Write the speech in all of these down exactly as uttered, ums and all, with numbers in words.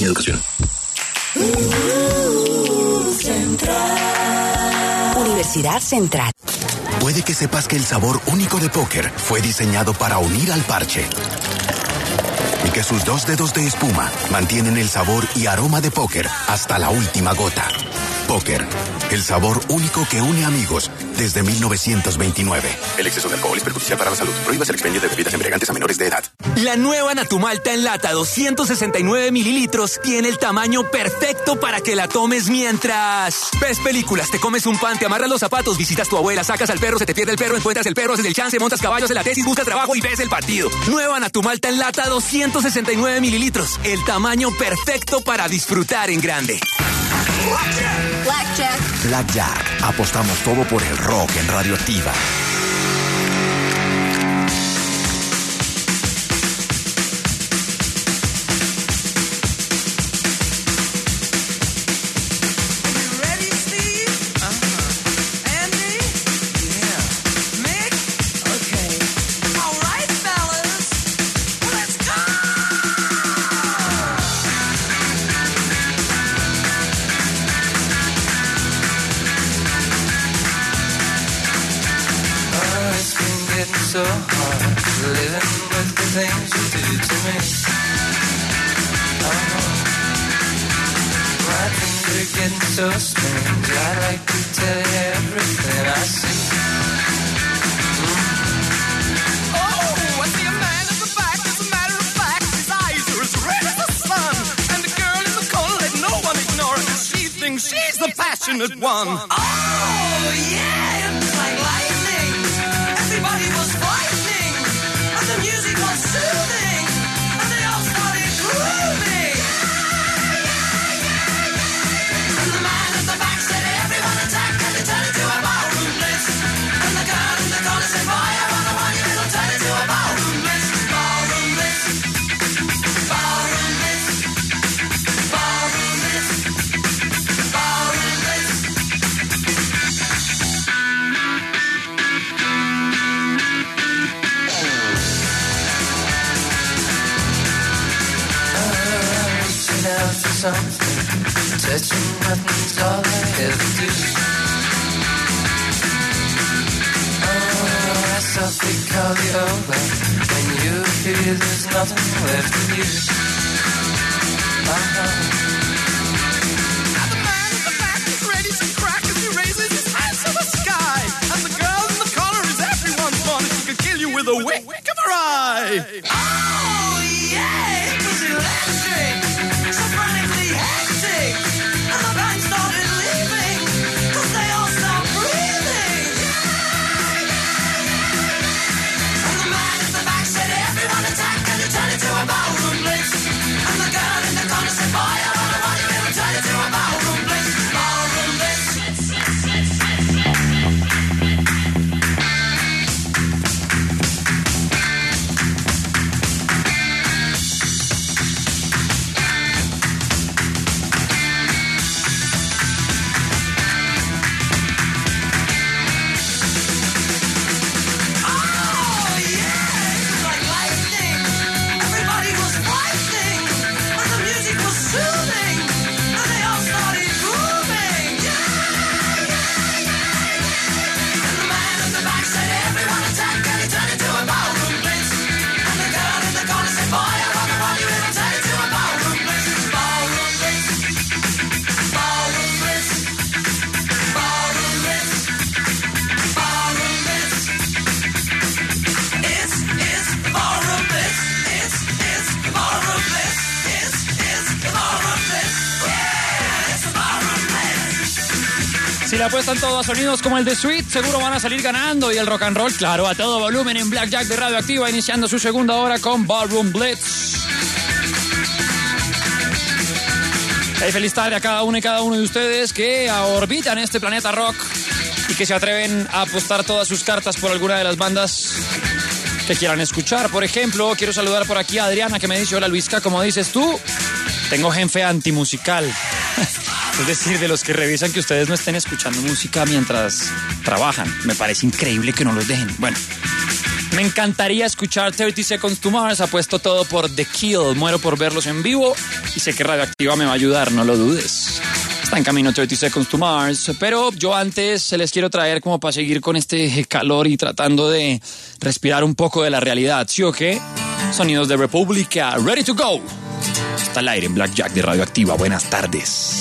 Educación. Universidad Central. Puede que sepas que el sabor único de Póker fue diseñado para unir al parche. Y que sus dos dedos de espuma mantienen el sabor y aroma de Póker hasta la última gota. Póker, el sabor único que une amigos desde mil novecientos veintinueve. El exceso de alcohol es perjudicial para la salud. Prohíbas el expendio de bebidas embriagantes a menores de edad. La nueva Natumalta en lata doscientos sesenta y nueve mililitros tiene el tamaño perfecto para que la tomes mientras ves películas, te comes un pan, te amarras los zapatos, visitas tu abuela, sacas al perro, se te pierde el perro, encuentras el perro, haces el chance, montas caballos en la tesis, buscas trabajo y ves el partido. Nueva Natumalta en lata doscientos sesenta y nueve mililitros. El tamaño perfecto para disfrutar en grande. Blackjack. Blackjack. Apostamos todo por el rock en Radioactiva. So hard living with the things you do to me. Oh, my things are getting so strange. I like to tell you everything I see. Mm. Oh, I see a man in the back. As a matter of fact, his eyes are as red as the sun. And the girl in the corner, let no one ignore her, 'cause she thinks she's the passionate one. Oh, yeah, it's like lightning. Everybody was frightening, and the music was soothing, and they all started grooving. And the man at the back said, everyone attack, and they turned into a ballroom blitz. And the girl in the corner said, fire on the one, and it'll turn into a ballroom blitz. Ballroom blitz. Ballroom blitz. Ballroom blitz. Ballroom blitz. Out for something, touching nothing's all I ever do. Oh, I softly call you over. When you appear, there's nothing left of you. Uh-huh. Now the man in the back is ready to crack as he raises his hands to the sky. And the girl in the corner is everyone's fun. She could kill you with a wink of her eye. Oh, yeah, it was electric. So frantically hectic, and the band started leaving, 'cause they all stopped breathing. And the man at the back said, everyone attack, and it turned into a ballroom blitz. And the girl in the corner said, fire on the one, it'll turn into a ballroom blitz. Ballroom blitz. Si le apuestan todo a sonidos como el de Sweet, seguro van a salir ganando. Y el rock and roll, claro, a todo volumen en Blackjack de Radioactiva, iniciando su segunda hora con Ballroom Blitz. Hey, feliz tarde a cada uno y cada uno de ustedes que orbitan este planeta rock y que se atreven a apostar todas sus cartas por alguna de las bandas que quieran escuchar. Por ejemplo, quiero saludar por aquí a Adriana, que me dice: hola Luisca, ¿cómo dices tú? Tengo jefe antimusical. Es decir, de los que revisan que ustedes no estén escuchando música mientras trabajan. Me parece increíble que no los dejen. Bueno, Me encantaría escuchar thirty Seconds to Mars. Apuesto todo por The Kill. Muero por verlos en vivo y sé que Radioactiva me va a ayudar, no lo dudes. Está en camino thirty Seconds to Mars, pero yo antes se les quiero traer como para seguir con este calor y tratando de respirar un poco de la realidad, ¿sí o qué? Sonidos de República, Ready to Go. Está al aire en Blackjack de Radioactiva. Buenas tardes.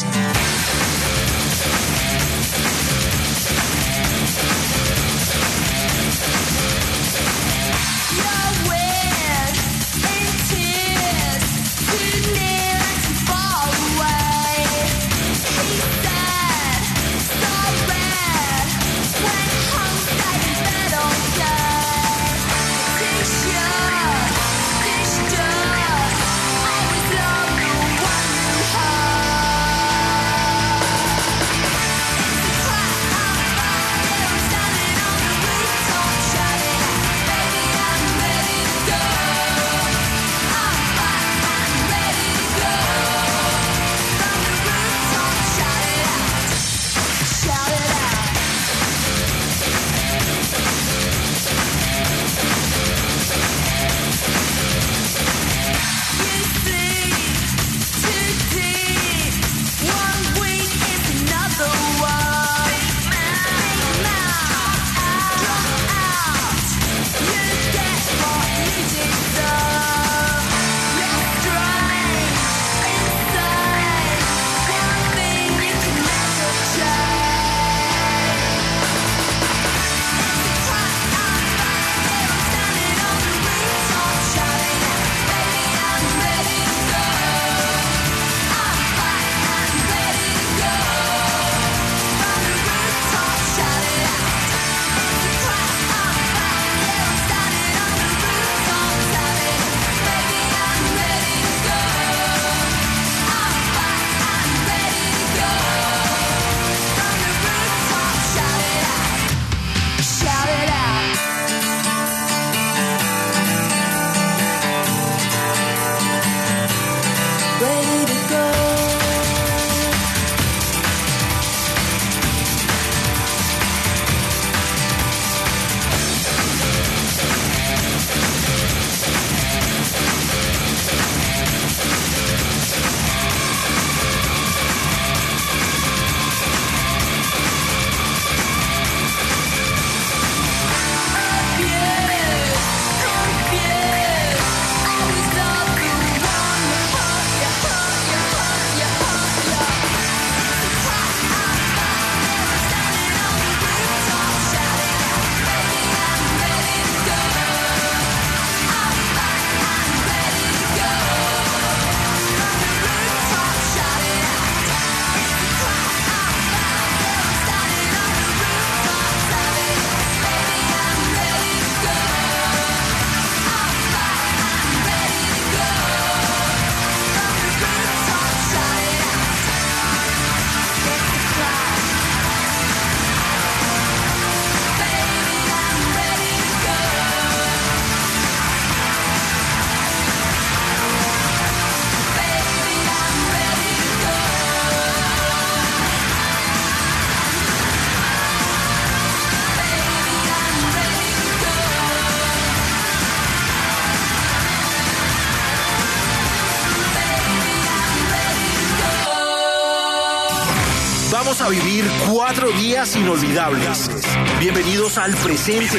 Vamos a vivir cuatro días inolvidables. Bienvenidos al presente.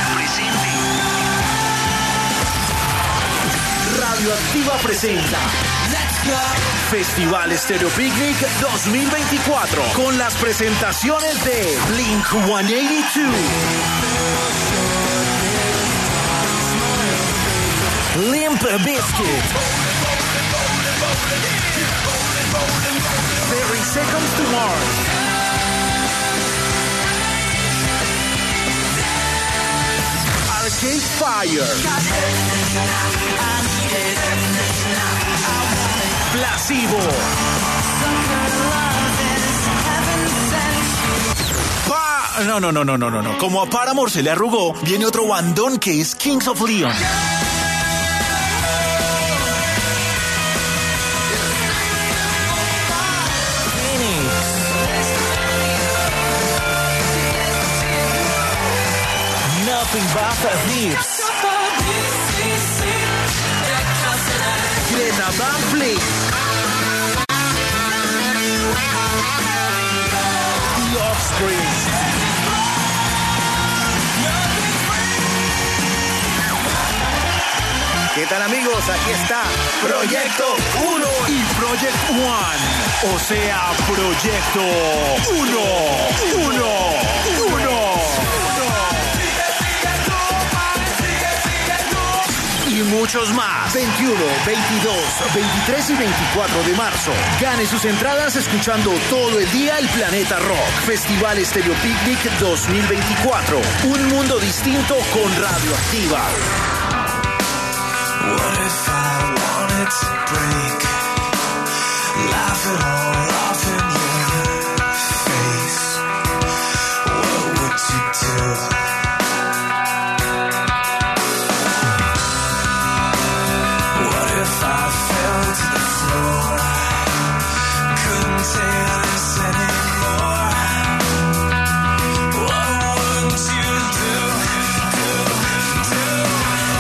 Radioactiva presenta Festival Stereo Picnic dos mil veinticuatro con las presentaciones de Blink ciento ochenta y dos, Limp Bizkit, thirty Seconds to Mars, Arcade Fire, Placebo, pa no, no, no, no, no, no. Como a Paramore se le arrugó, viene otro bandón que es Kings of Leon. Nothing but the hips. Van Fleet. The Offspring. ¿Qué tal, amigos? Aquí está Proyecto uno y Project One, o sea, Proyecto uno, uno, uno. Y muchos más. veintiuno, veintidós, veintitrés y veinticuatro de marzo. Gane sus entradas escuchando todo el día el Planeta Rock. Festival Stereo Picnic dos mil veinticuatro. Un mundo distinto con Radioactiva. What if I wanted to break? Laugh it all off in your face. What would you do? What if I fell to the floor? Couldn't take this anymore. What would you do? Do, do.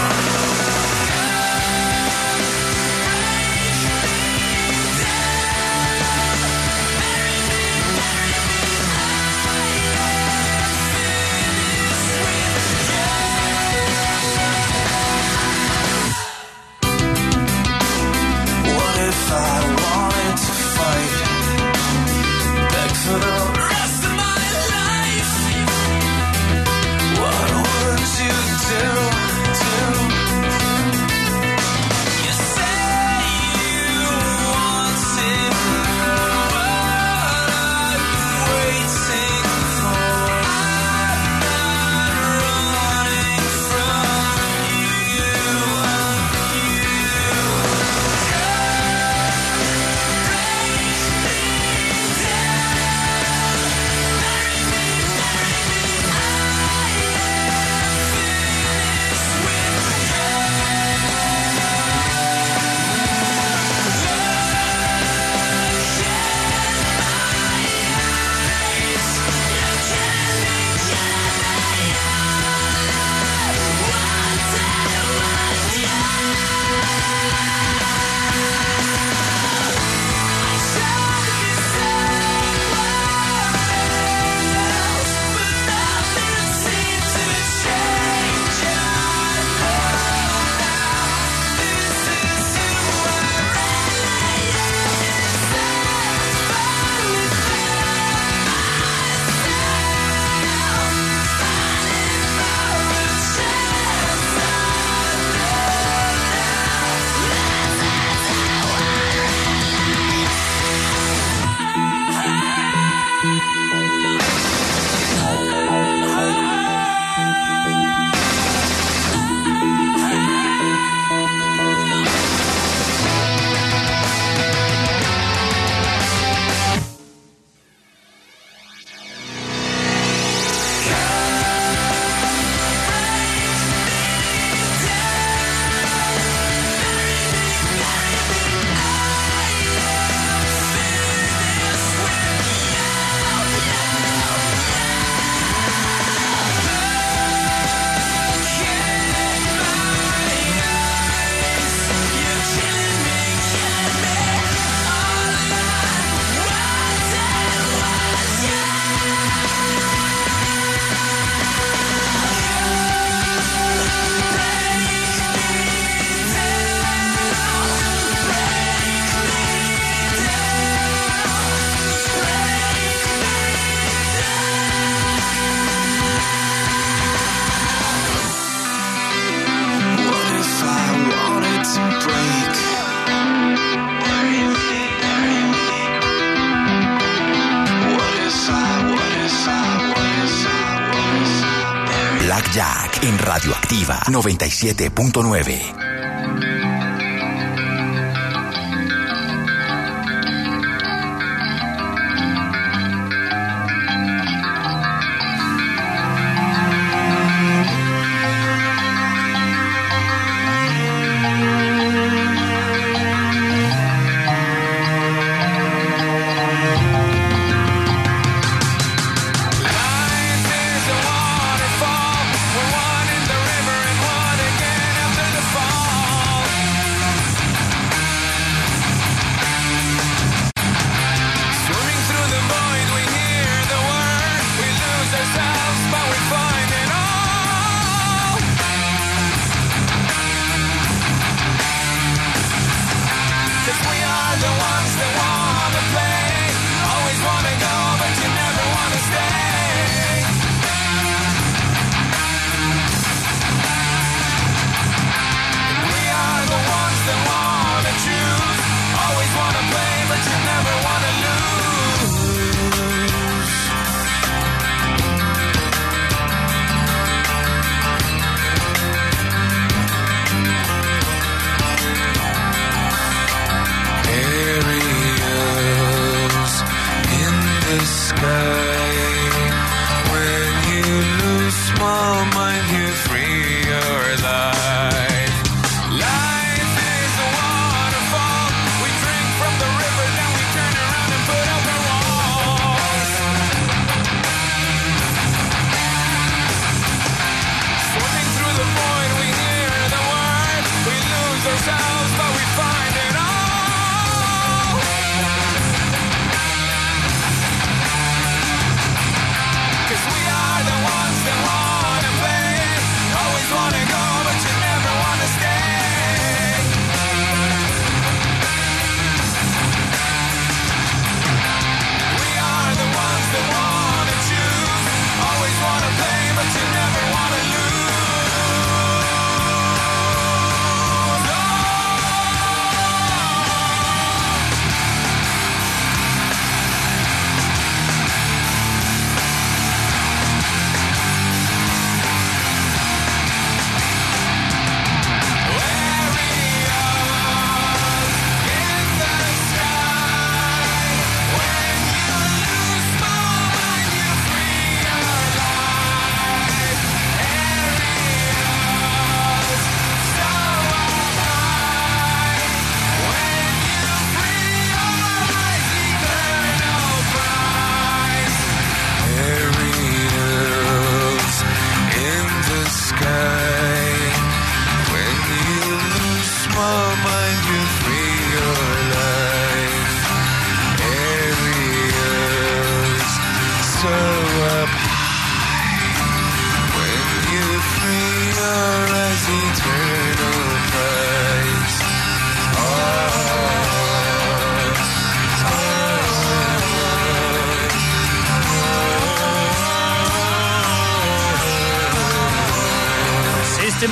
If I wanted to fight, beg for the rest of my life, what would you do, do? You say you want it, what I'm waiting for. I'm not running from you. Jack en Radioactiva noventa y siete punto nueve. One in the river and one again after the fall.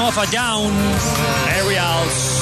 of a Down, Aerials.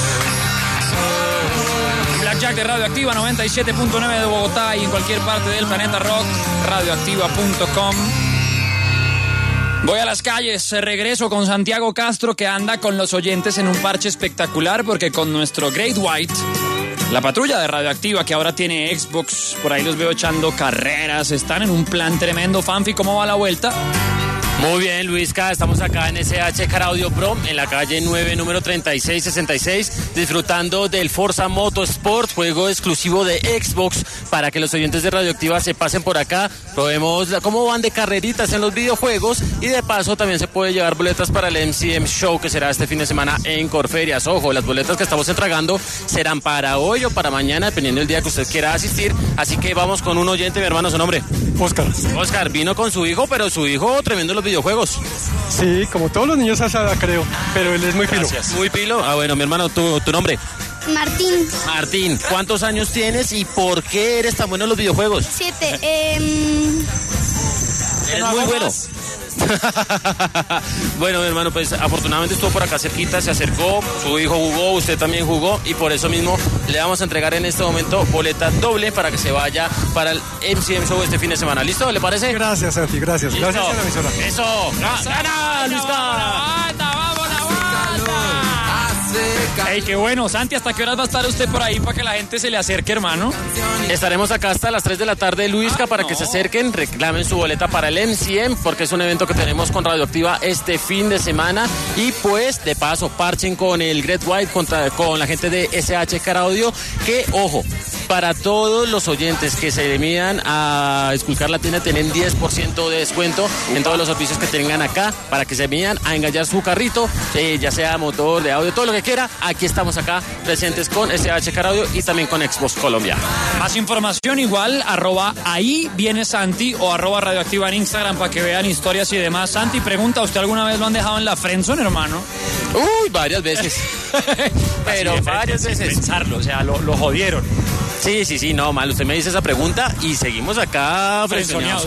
Blackjack de Radioactiva, noventa y siete punto nueve de Bogotá y en cualquier parte del planeta rock, radioactiva punto com. Voy a las calles, regreso con Santiago Castro, que anda con los oyentes en un parche espectacular, porque con nuestro Great White, la patrulla de Radioactiva, que ahora tiene Xbox, por ahí los veo echando carreras, están en un plan tremendo. Fanfi, ¿cómo va la vuelta? Muy bien, Luisca, estamos acá en S H Car Audio Pro, en la calle nueve, número treinta y seis sesenta y seis, disfrutando del Forza Motorsport, juego exclusivo de Xbox, para que los oyentes de Radioactiva se pasen por acá, probemos cómo van de carreritas en los videojuegos, y de paso también se puede llevar boletas para el M C M Show, que será este fin de semana en Corferias. Ojo, las boletas que estamos entregando serán para hoy o para mañana, dependiendo del día que usted quiera asistir, así que vamos con un oyente, mi hermano, su nombre. Oscar. Oscar, vino con su hijo, pero su hijo tremendo en los videojuegos. Sí, como todos los niños a esa edad, creo, pero él es muy pilo. Gracias. Muy pilo. Ah, bueno, mi hermano, ¿tu, tu nombre? Martín. Martín, ¿cuántos años tienes y por qué eres tan bueno en los videojuegos? Siete. Eh... Eres muy bueno. Bueno, mi hermano, pues afortunadamente estuvo por acá cerquita, se acercó, su hijo jugó, usted también jugó, y por eso mismo le vamos a entregar en este momento boleta doble para que se vaya para el M C M Show este fin de semana. ¿Listo? ¿Le parece? Gracias, Santi, gracias. ¿Listo? Gracias a la emisora. Eso, gana, Luisca. Ey, qué bueno. Santi, ¿hasta qué horas va a estar usted por ahí para que la gente se le acerque, hermano? Estaremos acá hasta las tres de la tarde, Luisca, ah, para no. que se acerquen, reclamen su boleta para el M C M, porque es un evento que tenemos con Radioactiva este fin de semana. Y pues, de paso, parchen con el Great White, contra, con la gente de S H Car Audio, que, ojo, para todos los oyentes que se midan a Esculcar la tienda tienen diez por ciento de descuento en todos los servicios que tengan acá, para que se midan a engallar su carrito, eh, ya sea motor, de audio, todo lo que quiera. Aquí estamos acá presentes con S H Car Audio y también con Xbox Colombia. Más información igual, arroba ahí viene Santi o arroba Radioactiva en Instagram para que vean historias y demás. Santi, pregunta, ¿usted alguna vez lo han dejado en la friendzone, hermano? Uy, varias veces. Pero varias veces. Pensarlo, o sea, lo, lo jodieron. Sí, sí, sí, no, mal, usted me dice esa pregunta y seguimos acá frenzoneados.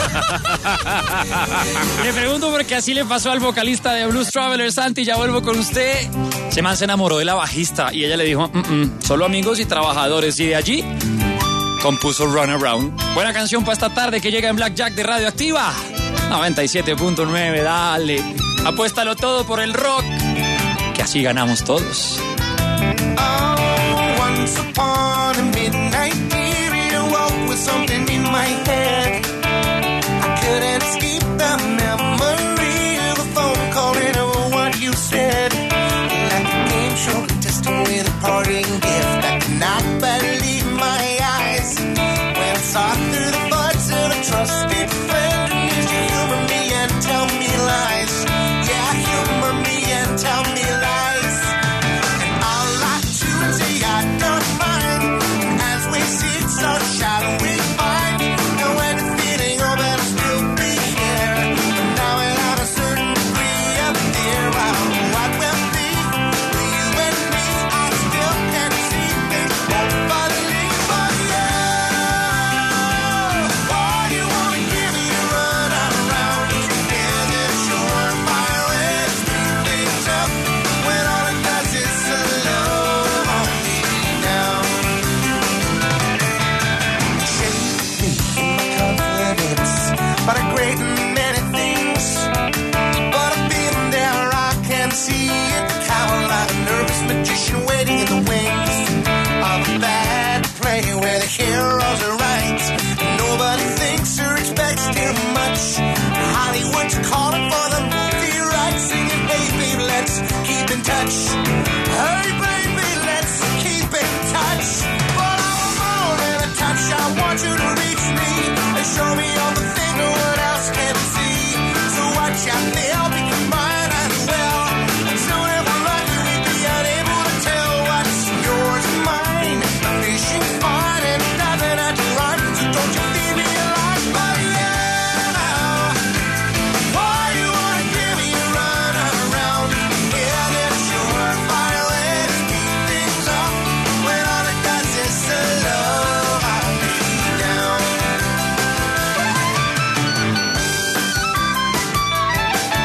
Le pregunto porque así le pasó al vocalista de Blues Traveler, Santi, ya vuelvo con usted. Se man se enamoró de la bajista y ella le dijo, mm -mm, solo amigos y trabajadores, y de allí compuso Run Around. Buena canción para esta tarde que llega en Blackjack de Radioactiva. noventa y siete punto nueve, dale. Apuéstalo todo por el rock, que así ganamos todos. Once upon a midnight period, woke with something in my head. I couldn't escape the memory of a phone call and of what you said. Like a game show contestant with a parting gift, I could not believe my eyes when I saw through the buds of a trusted friend and used to humor me and tell me lies. Yeah, humor me and tell me lies. And I'll lie to and say I don't mind as we sit so shallow we find. And when the feeling of it still be here, but now without a certain degree up there, I don't know what will be. With you and me, I still can't see things won't believe, but yeah. Why you wanna give me a run around? Is it sure fire way to speed things up when all it does is slow me down? Shake me in my confidence about a great many things, but I've been there, I can see it. Cower like a nervous magician waiting in the wings of a bad play where the heroes are right. Nobody thinks or expects too much. Hollywood's calling for the movie rights, singing, hey baby, let's keep in touch. Hey baby, let's keep in touch. But I'm more than a touch, I want you to reach me and show me all the things no one else can see. So watch out, they'll be combined as well. And soon if we're lucky, we'll be unable to tell what's yours and mine. Fishing fine and nothing at the rhyme, so don't you feel me alive, but yeah. Why you wanna give me a run around? Yeah, that's your fire way to speed things up when all it does is slow me down.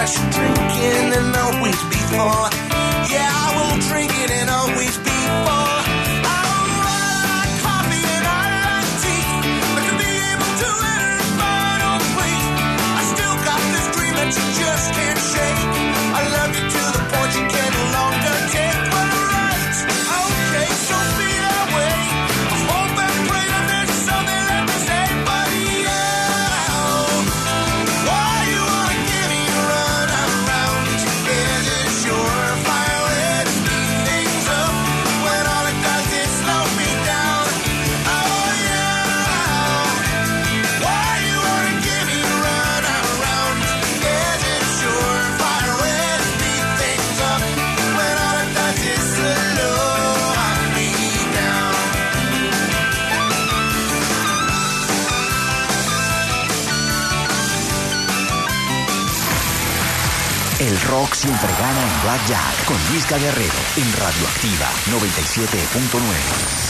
crush, drinking and always before. Yeah, I will drink it and always before. I don't like coffee and I like tea, but to be able to enter a final plea, I still got this dream that you just can't shake. I love you to the point you can no longer take. But right, okay, so be that way. I hope and pray that there's something left to say, but yeah. Why you wanna give me a run around? Is it surefire way to speed things up when all it does is slow me down? Oh yeah. Why you wanna give me a run around? Is it surefire way to speed things up when all it does is slow me down? El rock siempre gana en Blackjack con Luisca Guerrero en Radioactiva noventa y siete punto nueve.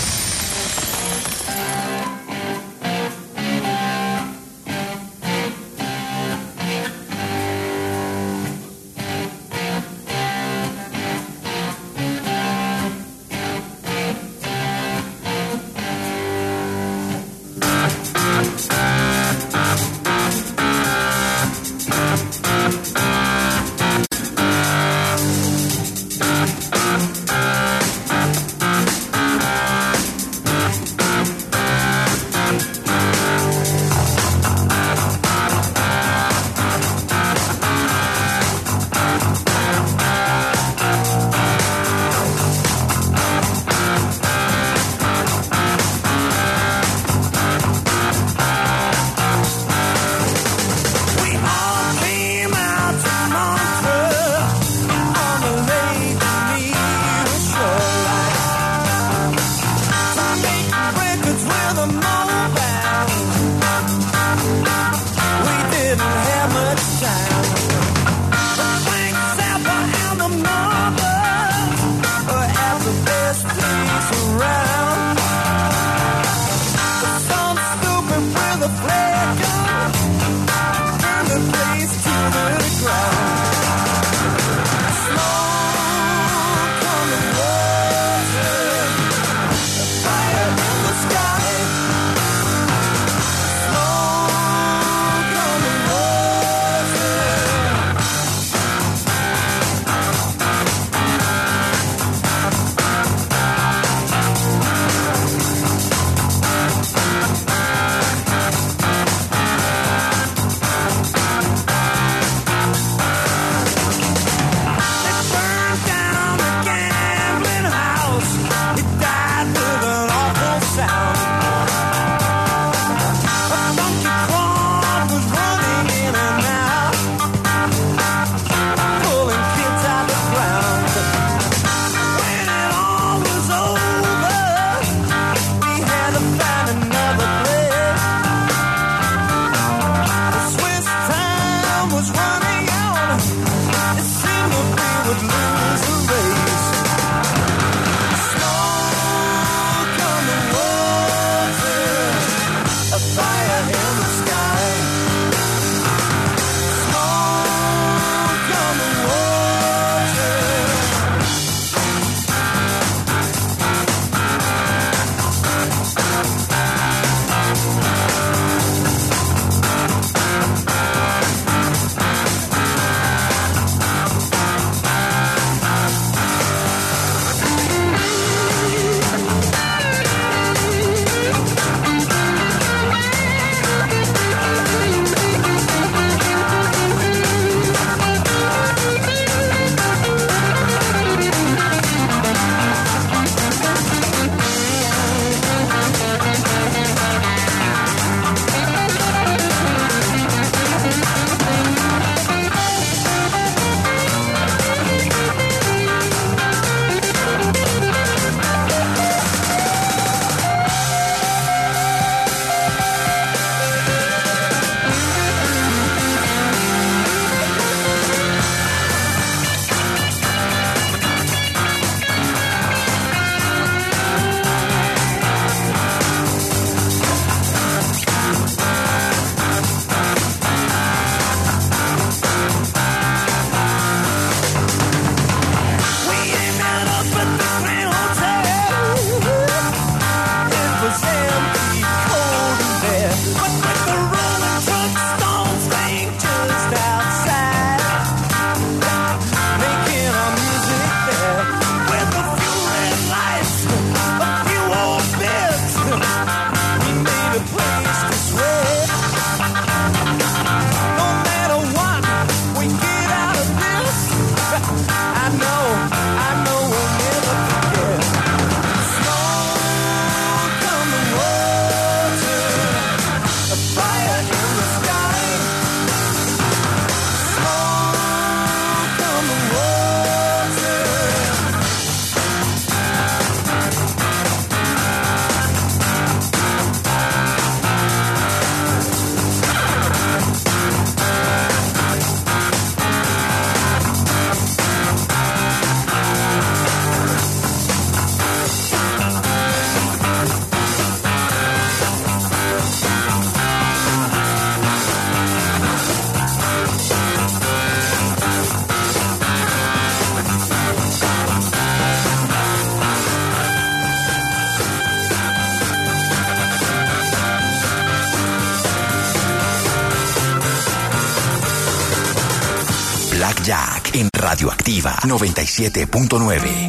Blackjack en Radioactiva noventa y siete punto nueve.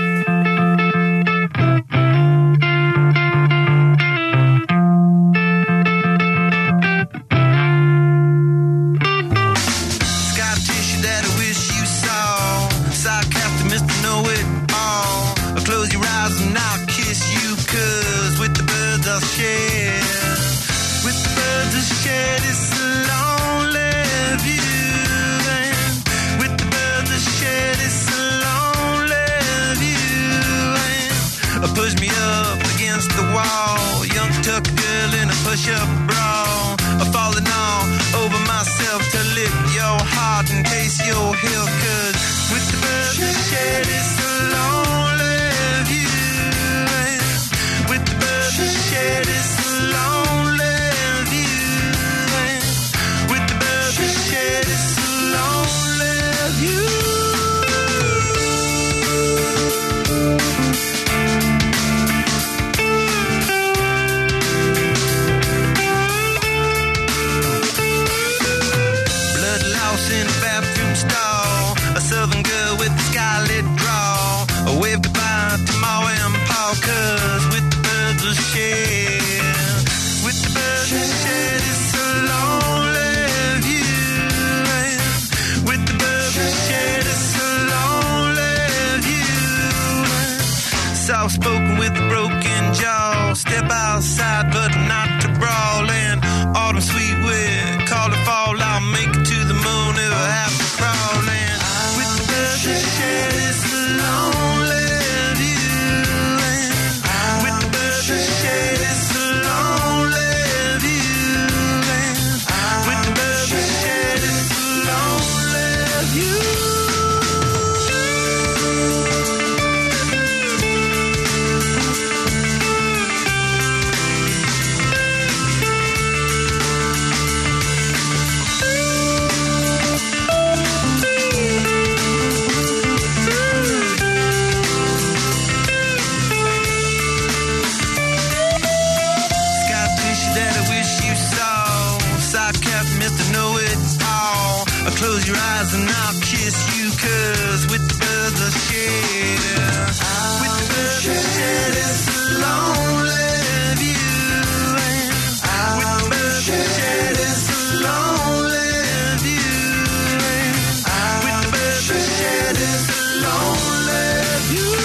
Push me up against the wall, young tuck girl in a push-up bra. I'm falling all over myself to lick your heart and taste your heel. Cause with the birds that shed, it's a lonely view. With the birds that shed, it's a lonely view. With the birds that shed, it's a lonely view. In a bathroom stall, a southern girl with a scarlet draw. I wave goodbye to Ma and Pa, cause with the birds of shed, with the birds of shed, it's a lonely view. With the birds of shed, it's a lonely view. Soft spoken with a broken jaw, step outside but not to brawl. And autumn sweet wind, call it fall, I'll make it to the moon if I have to crawl. And with the birds that shed, it's a lonely view. And with the birds that shed, it's a lonely view. And with the birds that shed, it's a lonely view. Close your eyes and I'll kiss you, cause with the birds of shed, with the birds of shed, it's a lonely view. And with the birds of shed, it's a lonely view. And with the birds of shed, it's a lonely view.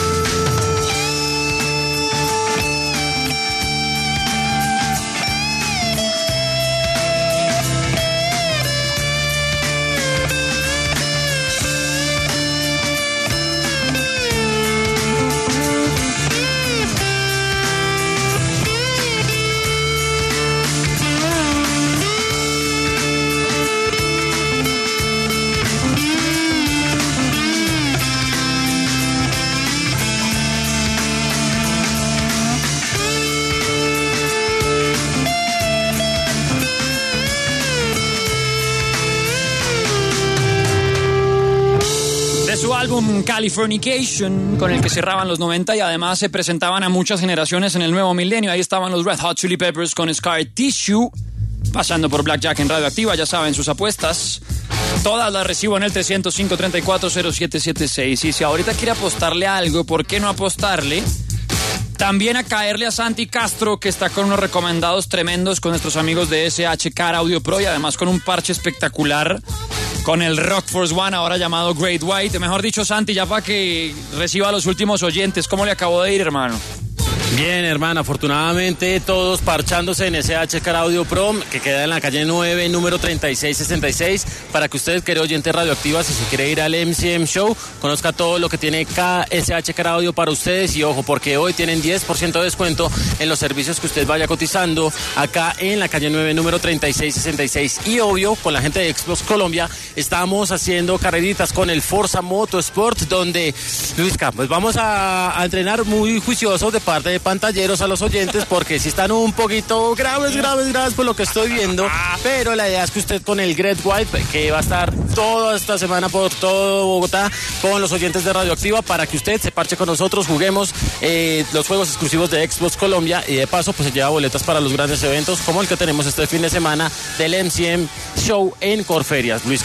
Su álbum Californication, con el que cerraban los noventa y además se presentaban a muchas generaciones en el nuevo milenio. Ahí estaban los Red Hot Chili Peppers con Scar Tissue, pasando por Blackjack en Radioactiva. Ya saben, sus apuestas todas las recibo en el trescientos cinco, treinta y cuatro, cero siete siete seis. Y si ahorita quiere apostarle algo, ¿por qué no apostarle también a caerle a Santi Castro, que está con unos recomendados tremendos con nuestros amigos de S H Car Audio Pro y además con un parche espectacular con el Rock Force One, ahora llamado Great White? Mejor dicho, Santi, ya para que reciba a los últimos oyentes, ¿cómo le acabó de ir, hermano? Bien, hermano, afortunadamente todos parchándose en S H Car Audio Pro, que queda en la calle nueve, número treinta y seis sesenta y seis, para que ustedes, queridos oyentes radioactivas, si se quiere ir al M C M Show, conozca todo lo que tiene S H Car Audio para ustedes. Y ojo, porque hoy tienen diez por ciento de descuento en los servicios que usted vaya cotizando acá en la calle nueve, número treinta y seis sesenta y seis. Y obvio, con la gente de Xbox Colombia, estamos haciendo carreritas con el Forza Motorsport, donde, Luisca, pues vamos a, a entrenar muy juiciosos de parte de pantalleros a los oyentes, porque si están un poquito graves, graves, graves por lo que estoy viendo, pero la idea es que usted con el Great White, que va a estar toda esta semana por todo Bogotá con los oyentes de Radioactiva, para que usted se parche con nosotros, juguemos eh, los juegos exclusivos de Xbox Colombia y de paso pues se lleva boletas para los grandes eventos como el que tenemos este fin de semana del M C M Show en Corferias. Luisca.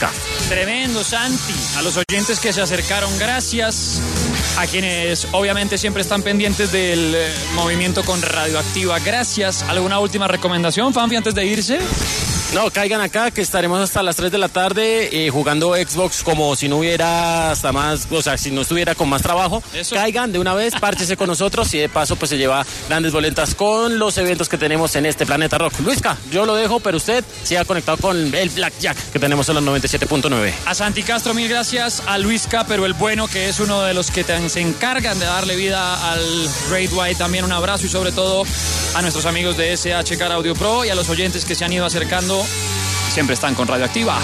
Tremendo, Santi. A los oyentes que se acercaron, gracias. A quienes obviamente siempre están pendientes del eh, movimiento con Radioactiva, gracias. ¿Alguna última recomendación, Fanfi, antes de irse? No, caigan acá que estaremos hasta las tres de la tarde eh, jugando Xbox como si no hubiera hasta más, o sea, si no estuviera con más trabajo. Eso. Caigan de una vez, párchese con nosotros y de paso pues se lleva grandes boletas con los eventos que tenemos en este Planeta Rock. Luisca, yo lo dejo, pero usted siga conectado con el Blackjack que tenemos en los noventa y siete punto nueve. A Santi Castro, mil gracias. A Luisca, pero el bueno, que es uno de los que te, se encargan de darle vida al Great White, también un abrazo y sobre todo a nuestros amigos de S H Car Audio Pro y a los oyentes que se han ido acercando. Siempre están con Radioactiva.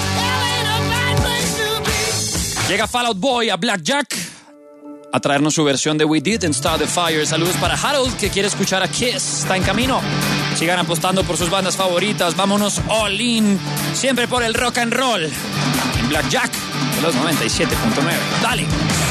Llega Fall Out Boy a Blackjack a traernos su versión de We Didn't Start the Fire. Saludos para Harold, que quiere escuchar a Kiss. Está en camino. Sigan apostando por sus bandas favoritas. Vámonos all in. Siempre por el rock and roll. En Blackjack de los noventa y siete punto nueve. Dale.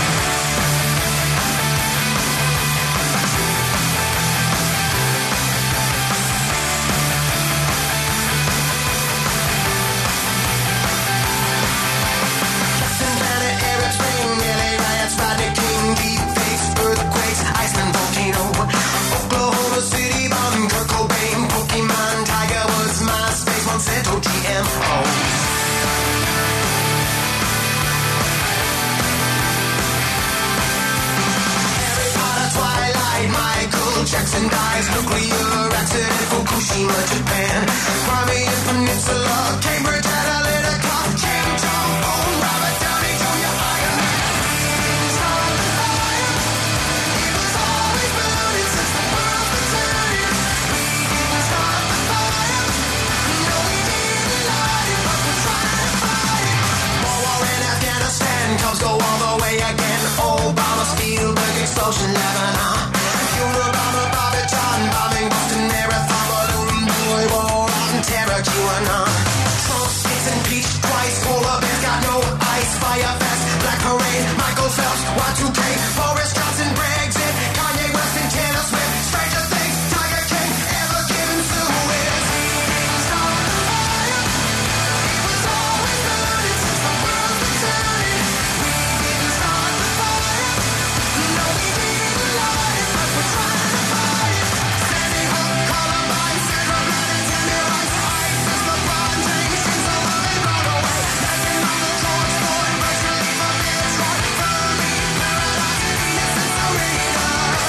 Jackson dies, nuclear accident, Fukushima, Japan. Crimean Peninsula, Cambridge Analytica, Kim Jong-un, Robert Downey Junior, Iron Man. Start the fire. It was always burning since the world was turning. We didn't start the fire. No, we didn't light it, but we're trying to fight it. More war in Afghanistan, Cubs go all the way again. Obama, Spielberg, explosion, Lebanon. Unabomber, Bobby John, bombing Boston Marathon, balloon boy, war on terror, QAnon. Trump gets impeached twice, polar bears got no ice, fire fest, black parade, Michael Phelps, Y two K, Boris Johnson, Brexit, Kanye West and Taylor Swift, Stranger Things, Tiger King, ever given Suez. Start the fire. It was always burning since the world's been turning. We didn't start the fire. No, we didn't light it, but we're trying to fight it. Sandy Hook, Columbine, Central Planet, Tammy Rice, ISIS, LeBron James, she's alive and run away. Megan Michael, George Floyd, virtually from Detroit, Fermi, Paradise, Innocent Serena.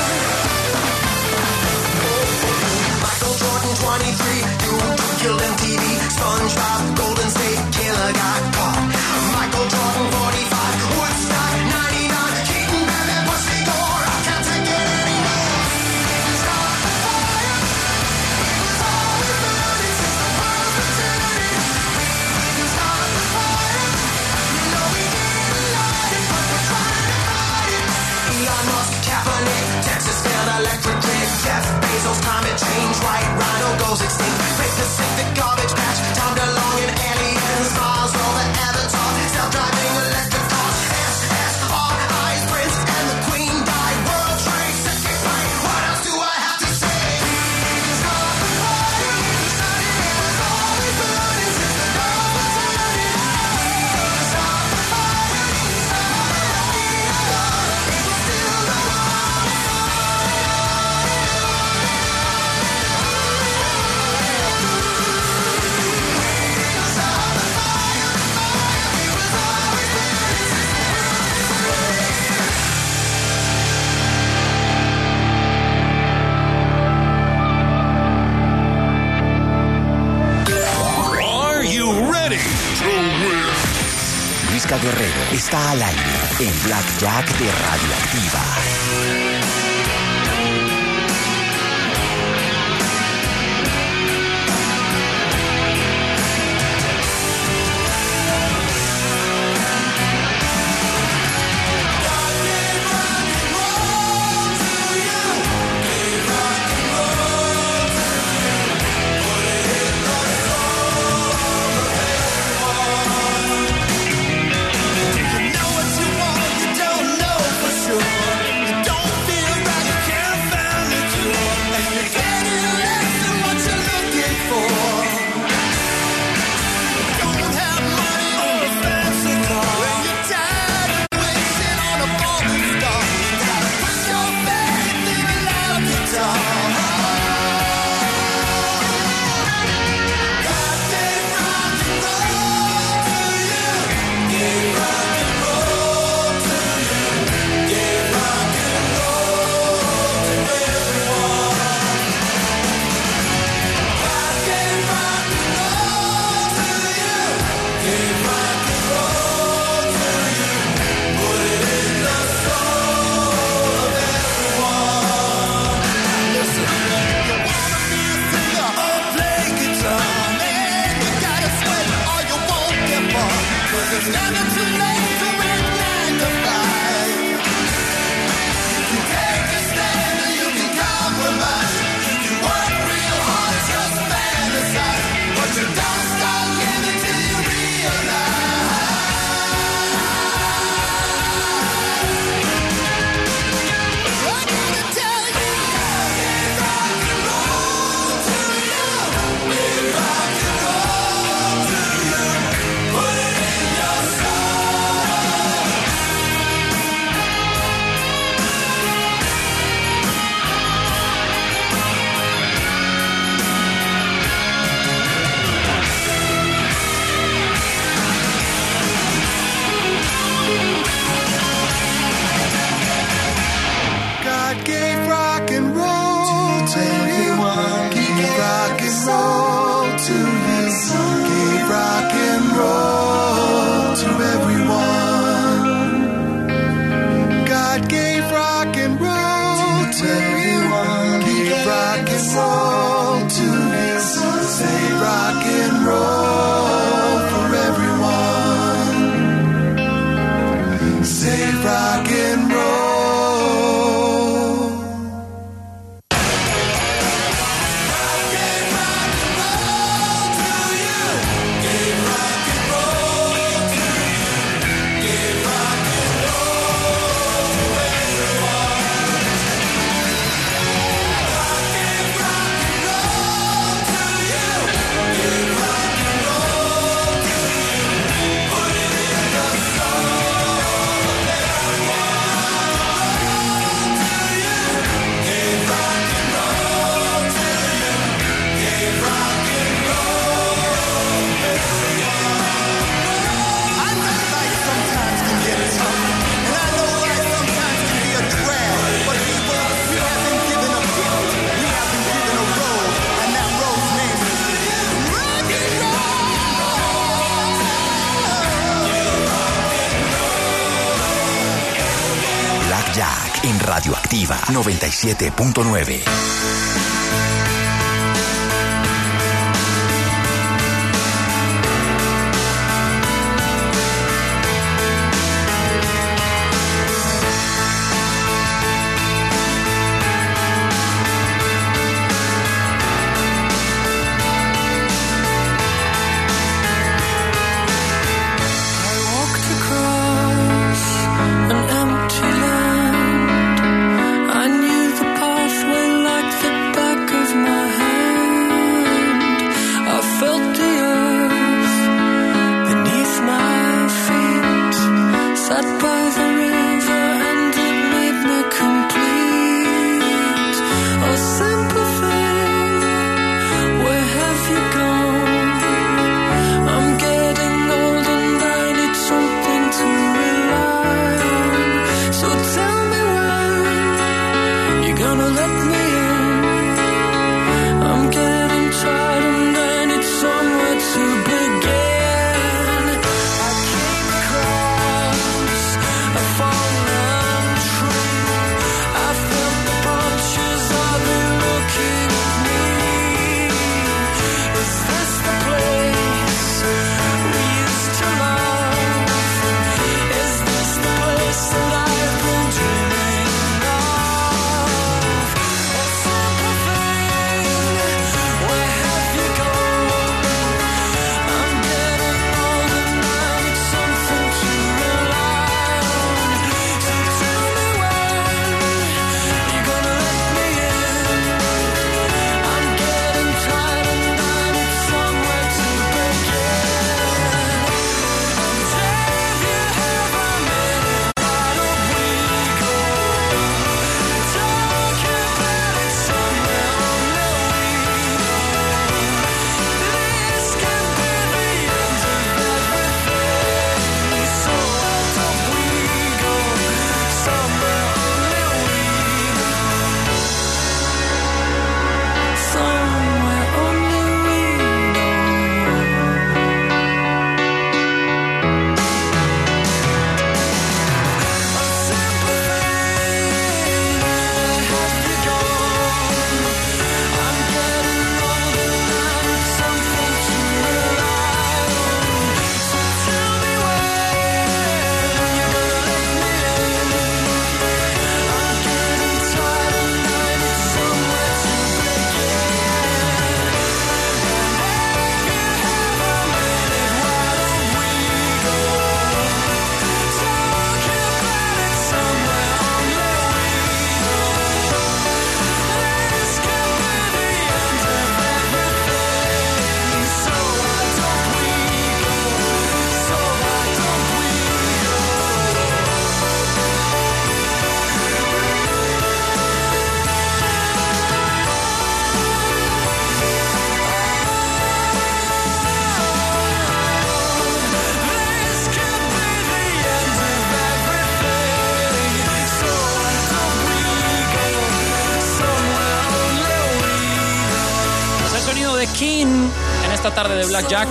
Michael Jordan, twenty-three, YouTube killed M T V. SpongeBob, Golden State Killer got caught. Michael Jordan, forty-five, Woodstock, ninety-nine, Keaton, Babbitt, Pussy Gore. I can't take it anymore. We didn't start the fire. It was always burning since the world's been turning. We didn't start the fire. No, we didn't light it, but we're trying to fight it. Elon Musk, Kaepernick, Texas failed electric grid. Jeff Bezos, climate change, white rhino goes extinct. Great Pacific garbage patch, Tom DeLonge and aliens, Mars rover, Avatar, self-driving electric cars. S S R I's Prince and the Queen died. World Trade Center plane. What else do I have to say? We didn't start the fire. It was always burning since the girls were turning. We didn't start the fire. It was still the Are you ready to win? Luisca Guerrero está al aire en Blackjack de Radioactiva. You know what you want, you don't know for sure. You don't feel Blackjack en Radioactiva noventa y siete punto nueve. En esta tarde de Blackjack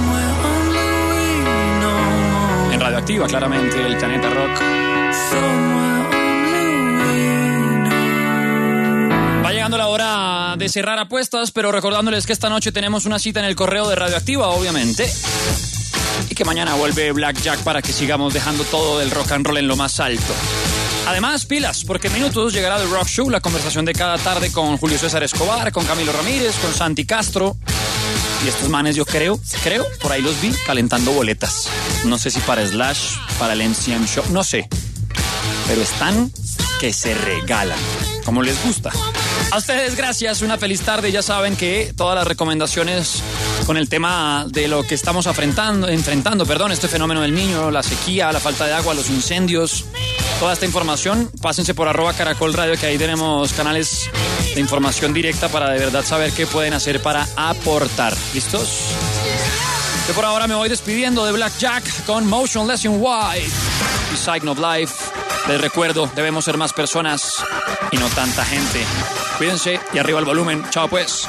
en Radioactiva, claramente, el Planeta Rock. Va llegando la hora de cerrar apuestas, pero recordándoles que esta noche tenemos una cita en el correo de Radioactiva, obviamente, y que mañana vuelve Blackjack para que sigamos dejando todo el rock and roll en lo más alto. Además, pilas, porque en minutos llegará The Rock Show, la conversación de cada tarde con Julio César Escobar, con Camilo Ramírez, con Santi Castro. Y estos manes, yo creo, creo, por ahí los vi calentando boletas. No sé si para Slash, para el M C M Show, no sé. Pero están que se regalan, como les gusta. A ustedes, gracias, una feliz tarde. Ya saben que todas las recomendaciones con el tema de lo que estamos enfrentando, enfrentando, perdón, este fenómeno del niño, la sequía, la falta de agua, los incendios, toda esta información, pásense por arroba Caracol Radio, que ahí tenemos canales de información directa para de verdad saber qué pueden hacer para aportar. ¿Listos? Yo por ahora me voy despidiendo de Blackjack con Motionless in White y Sign of Life. Les recuerdo, debemos ser más personas y no tanta gente. Cuídense y arriba el volumen. Chao pues.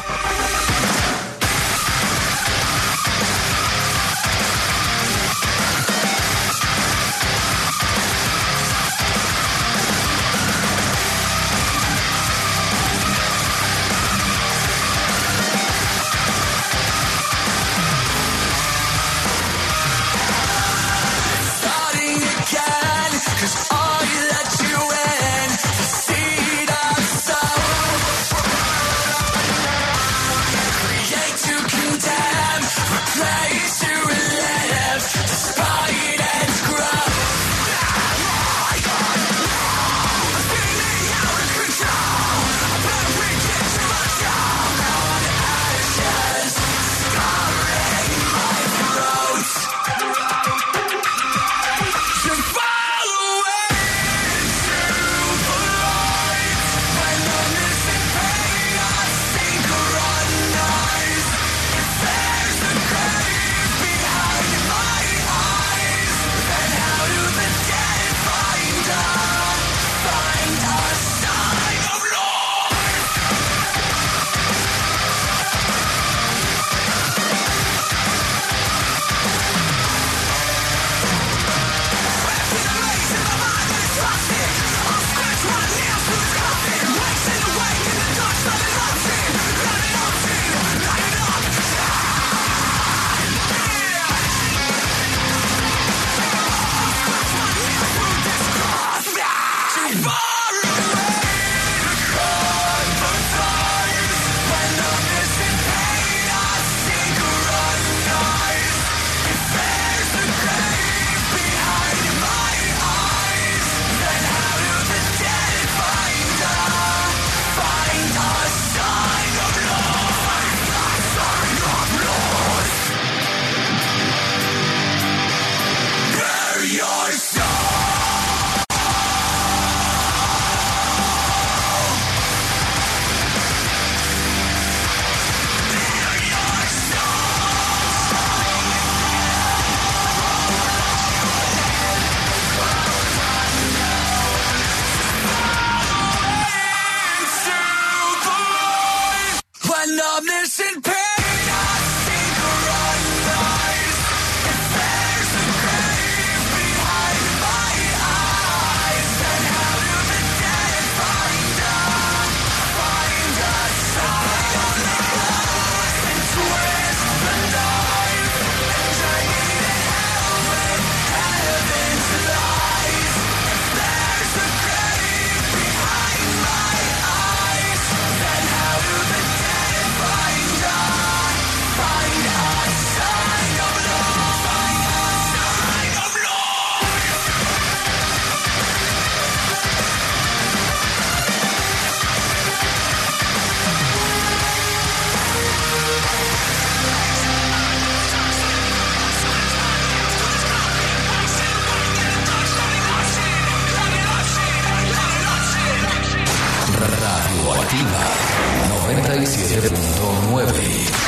Radioactiva noventa y siete punto nueve.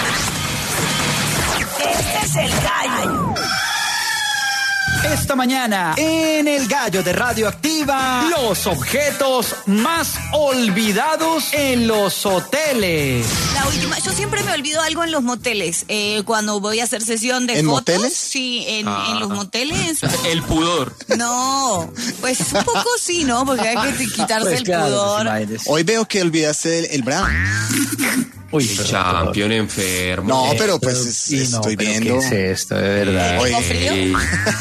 Este es el gallo. Esta mañana, en el Gallo de Radioactiva, los objetos más olvidados en los hoteles. La última, yo siempre me olvido algo en los moteles. Eh, cuando voy a hacer sesión de ¿En fotos. moteles? Sí, en, Ah. en los moteles. El pudor. No, pues un poco sí, ¿no? Porque hay que quitarse Pues el claro, pudor. Hoy veo que olvidaste el, el bra. Uy, el champion enfermo. No, pero pues pero- es- sí, no, estoy pero viendo. ¿qué es esto, de verdad? Oye, ¿Tengo frío?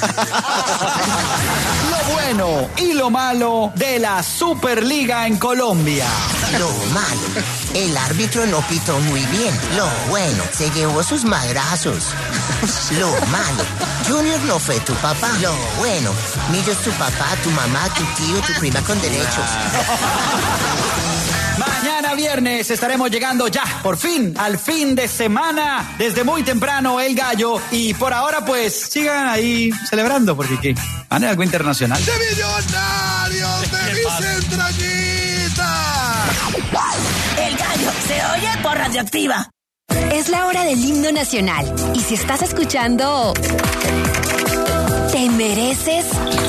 Lo bueno y lo malo de la Superliga en Colombia. Lo malo, el árbitro no pitó muy bien. Lo bueno, se llevó sus madrazos. Lo malo, Junior no fue tu papá. Lo bueno, Millo es tu papá, tu mamá, tu tío, tu prima con derechos. Mañana viernes estaremos llegando ya, por fin, al fin de semana. Desde muy temprano, el Gallo. Y por ahora, pues, sigan ahí celebrando, porque ¿qué? ¿Van en algo internacional? ¡De millonarios de mis entrañitas! El gallo se oye por Radioactiva. Es la hora del himno nacional. Y si estás escuchando, te mereces.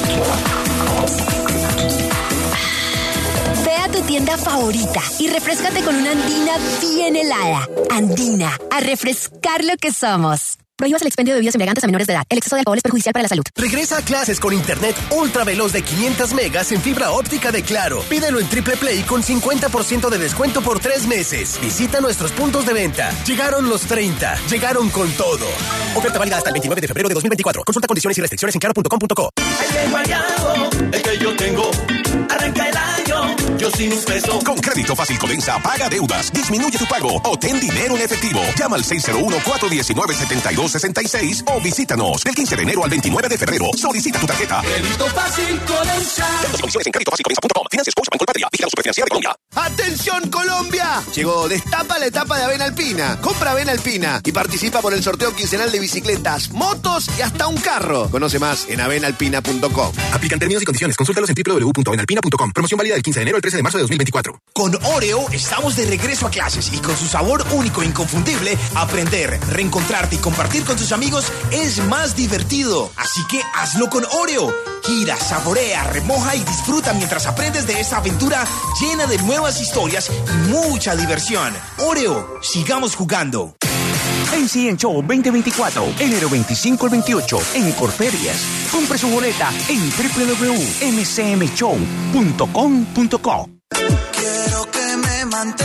Ve a tu tienda favorita y refréscate con una Andina bien helada. Andina, a refrescar lo que somos. Prohíbas el expendio de bebidas embriagantes a menores de edad. El exceso de alcohol es perjudicial para la salud. Regresa a clases con internet ultra veloz de quinientos megas en fibra óptica de Claro. Pídelo en Triple Play con cincuenta por ciento de descuento por tres meses. Visita nuestros puntos de venta. Llegaron los treinta. Llegaron con todo. Oferta válida hasta el veintinueve de febrero de dos mil veinticuatro. Consulta condiciones y restricciones en claro punto com punto co. Ay, el guayabo, el que yo tengo. Arranca el año, yo sin un peso. Con Crédito Fácil Codensa, paga deudas, disminuye tu pago o ten dinero en efectivo. Llama al seis cero uno, cuatro uno nueve, siete dos seis seis o visítanos del quince de enero al veintinueve de febrero. Solicita tu tarjeta. Crédito Fácil Codensa. Términos y condiciones en crédito fácil codensa punto com. Financia Scotiabank Colpatria. Vigilado Superfinanciera de Colombia. ¡Atención Colombia! Llegó Destapa la etapa de Avena Alpina. Compra Avena Alpina y participa por el sorteo quincenal de bicicletas, motos y hasta un carro. Conoce más en avena alpina punto com. Aplican términos y condiciones. Consúltalos en doble u doble u doble u punto avenalpina punto com. Promoción válida del quince de enero al trece de marzo de dos mil veinticuatro. Con Oreo estamos de regreso a clases y con su sabor único e inconfundible, aprender, reencontrarte y compartir con tus amigos es más divertido. Así que hazlo con Oreo. Gira, saborea, remoja y disfruta mientras aprendes de esta aventura llena de nuevas historias y mucha diversión. Oreo, sigamos jugando. M C N Show veinte veinticuatro, enero veinticinco al veintiocho, en Corferias. Compre su boleta en doble u doble u doble u punto m c m show punto com punto co. Quiero que me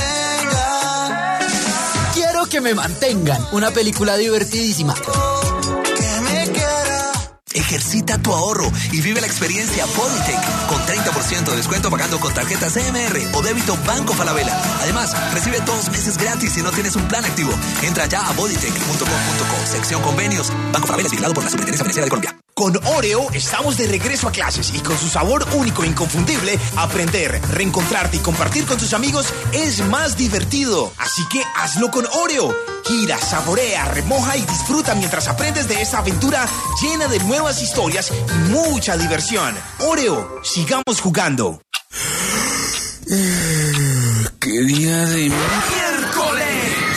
mantenga. Quiero que me mantengan. Una película divertidísima. Que me quiera. Ejercita tu ahorro y vive la experiencia Bodytech con treinta por ciento de descuento pagando con tarjeta C M R o débito Banco Falabella. Además, recibe dos meses gratis si no tienes un plan activo. Entra ya a bodytech punto com punto co, sección convenios. Banco Falabella es vigilado por la Superintendencia Financiera de Colombia. Con Oreo estamos de regreso a clases y con su sabor único e inconfundible, aprender, reencontrarte y compartir con tus amigos es más divertido. Así que hazlo con Oreo. Gira, saborea, remoja y disfruta mientras aprendes de esta aventura llena de nuevas historias y mucha diversión. Oreo, sigamos jugando. ¡Qué día de ¡Miércoles!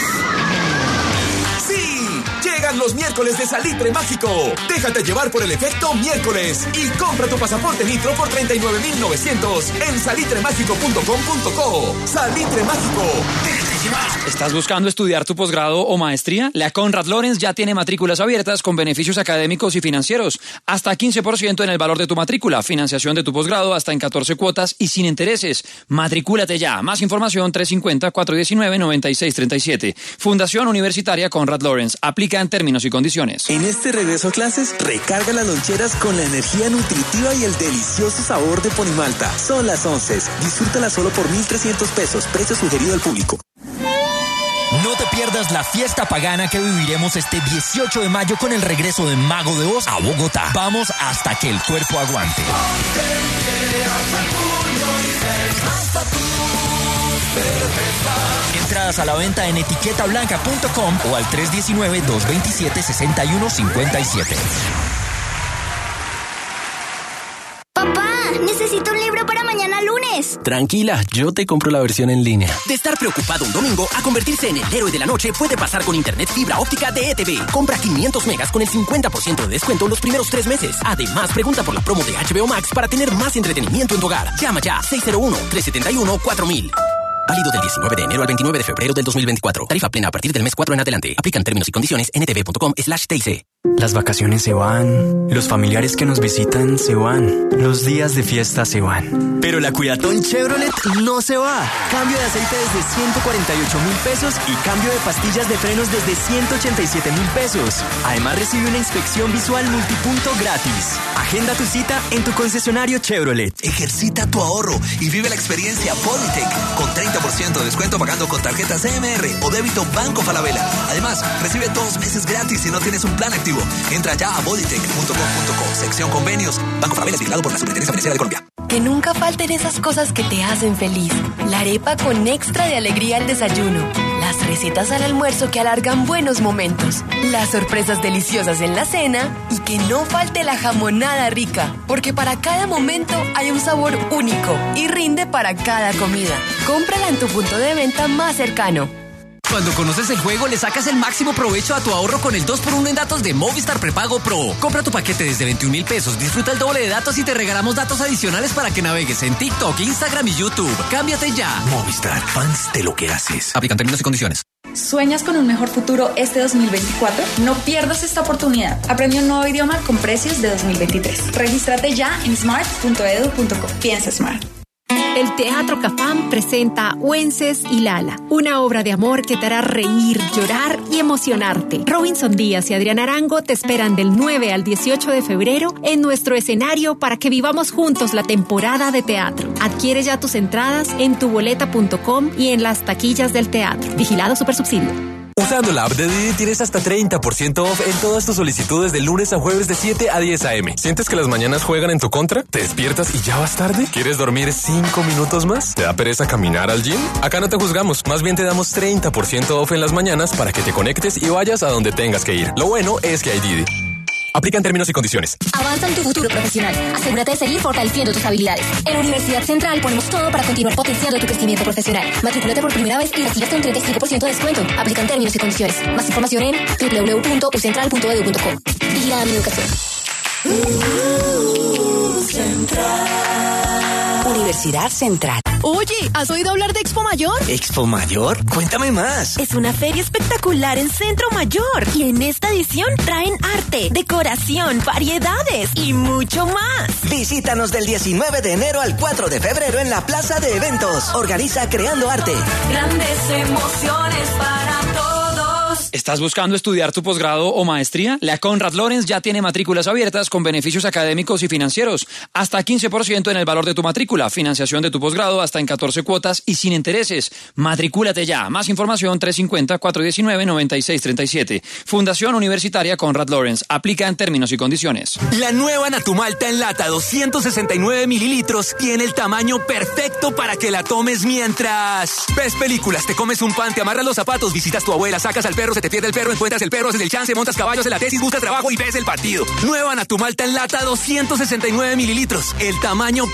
¡Sí! Llegan los miércoles de Salitre Mágico. Déjate llevar por el efecto miércoles y compra tu pasaporte Nitro por treinta y nueve mil novecientos en salitre mágico punto com punto co. Salitre Mágico. Déjate llevar. ¿Estás buscando estudiar tu posgrado o maestría? La Conrad Lorenz ya tiene matrículas abiertas con beneficios académicos y financieros. Hasta quince por ciento en el valor de tu matrícula. Financiación de tu posgrado hasta en catorce cuotas y sin intereses. Matricúlate ya. Más información tres cinco cero, cuatro uno nueve, nueve seis tres siete. Fundación Universitaria Conrad Lorenz. Aplica en términos y condiciones. En este regreso a clases, recarga las loncheras con la energía nutritiva y el delicioso sabor de Ponimalta. Son las once. Disfrútala solo por mil trescientos pesos. Precio sugerido al público. No te pierdas la fiesta pagana que viviremos este dieciocho de mayo con el regreso de Mago de Oz a Bogotá. Vamos hasta que el cuerpo aguante. Entradas a la venta en etiqueta blanca punto com o al tres uno nueve, dos dos siete, seis uno cinco siete. Papá, necesito un libro para mañana lunes. Paz. Tranquila, yo te compro la versión en línea. De estar preocupado un domingo a convertirse en el héroe de la noche puede pasar con Internet fibra óptica de E T V. Compra quinientos megas con el cincuenta por ciento de descuento los primeros tres meses. Además, pregunta por la promo de H B O Max para tener más entretenimiento en tu hogar. Llama ya seis cero uno, tres siete uno, cuatro mil. Válido del diecinueve de enero al veintinueve de febrero del dos mil veinticuatro. Tarifa plena a partir del mes cuatro en adelante. Aplican términos y condiciones en etv.com slash TIC. Las vacaciones se van, los familiares que nos visitan se van, los días de fiesta se van. Pero la Cuidatón Chevrolet no se va. Cambio de aceite desde ciento cuarenta y ocho mil pesos y cambio de pastillas de frenos desde ciento ochenta y siete mil pesos. Además recibe una inspección visual multipunto gratis. Agenda tu cita en tu concesionario Chevrolet. Ejercita tu ahorro y vive la experiencia Polytech con treinta por ciento de descuento pagando con tarjetas C M R o débito Banco Falabella. Además, recibe dos meses gratis si no tienes un plan activo. Entra ya a bodytech punto com punto co, sección convenios. Banco Falabella es vigilado por la Superintendencia Financiera de Colombia. Que nunca falten esas cosas que te hacen feliz. La arepa con extra de alegría al desayuno. Las recetas al almuerzo que alargan buenos momentos. Las sorpresas deliciosas en la cena. Y que no falte la jamonada rica. Porque para cada momento hay un sabor único. Y rinde para cada comida. Cómprala en tu punto de venta más cercano. Cuando conoces el juego, le sacas el máximo provecho a tu ahorro con el dos por uno en datos de Movistar Prepago Pro. Compra tu paquete desde veintiún mil pesos, disfruta el doble de datos y te regalamos datos adicionales para que navegues en TikTok, Instagram y YouTube. Cámbiate ya. Movistar, fans de lo que haces. Aplican términos y condiciones. ¿Sueñas con un mejor futuro este dos mil veinticuatro? No pierdas esta oportunidad. Aprende un nuevo idioma con precios de dos mil veintitrés. Regístrate ya en smart punto edu punto co. Piensa Smart. El Teatro Cafam presenta Wences y Lala, una obra de amor que te hará reír, llorar y emocionarte. Robinson Díaz y Adrián Arango te esperan del nueve al dieciocho de febrero en nuestro escenario para que vivamos juntos la temporada de teatro. Adquiere ya tus entradas en tuboleta punto com y en las taquillas del teatro. Vigilado Supersubsidio. Usando la app de Didi tienes hasta treinta por ciento off en todas tus solicitudes de lunes a jueves de siete a diez a eme. ¿Sientes que las mañanas juegan en tu contra? ¿Te despiertas y ya vas tarde? ¿Quieres dormir cinco minutos más? ¿Te da pereza caminar al gym? Acá no te juzgamos, más bien te damos treinta por ciento off en las mañanas para que te conectes y vayas a donde tengas que ir. Lo bueno es que hay Didi. Aplican términos y condiciones. Avanza en tu futuro profesional. Asegúrate de seguir fortaleciendo tus habilidades. En Universidad Central ponemos todo para continuar potenciando tu crecimiento profesional. Matrículate por primera vez y recibe hasta un treinta y cinco por ciento de descuento. Aplican términos y condiciones. Más información en doble u doble u doble u punto u central punto edu punto co. Vigilada mi educación. Universidad Central. Oye, ¿has oído hablar de Expo Mayor? ¿Expo Mayor? Cuéntame más. Es una feria espectacular en Centro Mayor. Y en esta edición traen arte, decoración, variedades y mucho más. Visítanos del diecinueve de enero al cuatro de febrero en la Plaza de Eventos. Organiza Creando Arte. Grandes emociones para todos. ¿Estás buscando estudiar tu posgrado o maestría? La Conrad Lorenz ya tiene matrículas abiertas con beneficios académicos y financieros. Hasta quince por ciento en el valor de tu matrícula. Financiación de tu posgrado hasta en catorce cuotas y sin intereses. Matricúlate ya. Más información tres cinco cero, cuatro uno nueve, nueve seis tres siete. Fundación Universitaria Conrad Lorenz. Aplica en términos y condiciones. La nueva Natumalta en lata doscientos sesenta y nueve mililitros tiene el tamaño perfecto para que la tomes mientras ves películas, te comes un pan, te amarras los zapatos, visitas tu abuela, sacas al perro, se te pierde el perro, encuentras el perro, haces el chance, montas caballos en la tesis, buscas trabajo y ves el partido. Nueva Natumalta en lata doscientos sesenta y nueve mililitros. El tamaño